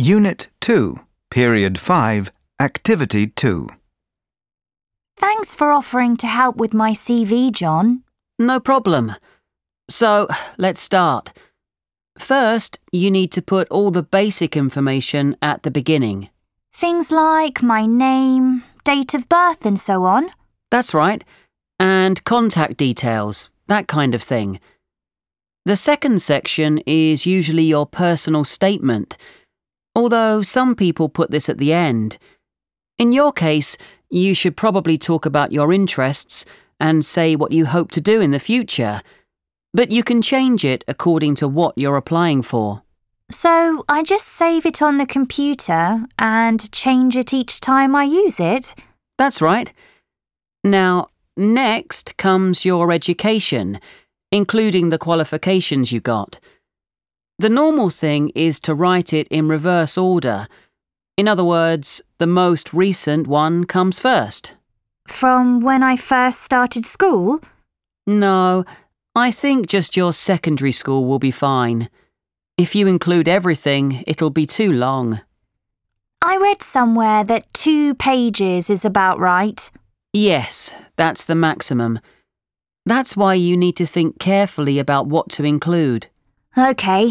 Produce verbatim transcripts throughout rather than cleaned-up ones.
Unit two, Period five, Activity two. Thanks for offering to help with my C V, John. No problem. So, let's start. First, you need to put all the basic information at the beginning. Things like my name, date of birth and so on. That's right. And contact details, that kind of thing. The second section is usually your personal statement, although some people put this at the end. In your case, you should probably talk about your interests and say what you hope to do in the future, but you can change it according to what you're applying for. So I just save it on the computer and change it each time I use it? That's right. Now, next comes your education, including the qualifications you got. The normal thing is to write it in reverse order. In other words, the most recent one comes first. From when I first started school? No, I think just your secondary school will be fine. If you include everything, it'll be too long. I read somewhere that two pages is about right. Yes, that's the maximum. That's why you need to think carefully about what to include. OK.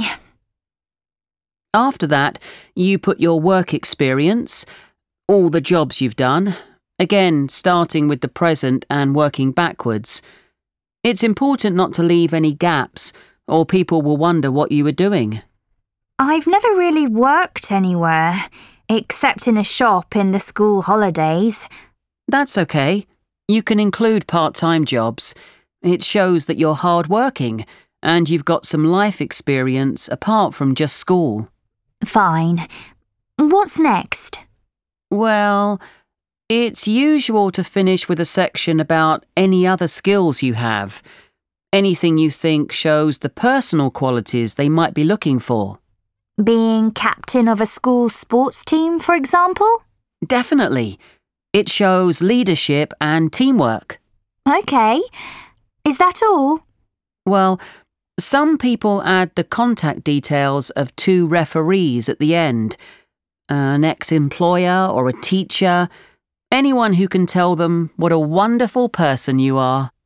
After that, you put your work experience, all the jobs you've done, again starting with the present and working backwards. It's important not to leave any gaps, or people will wonder what you were doing. I've never really worked anywhere, except in a shop in the school holidays. That's okay. You can include part-time jobs. It shows that you're hard-working and you've got some life experience apart from just school. Fine. What's next? Well, it's usual to finish with a section about any other skills you have. Anything you think shows the personal qualities they might be looking for. Being captain of a school sports team, for example? Definitely. It shows leadership and teamwork. OK. Is that all? Well, some people add the contact details of two referees at the end. An ex-employer or a teacher. Anyone who can tell them what a wonderful person you are.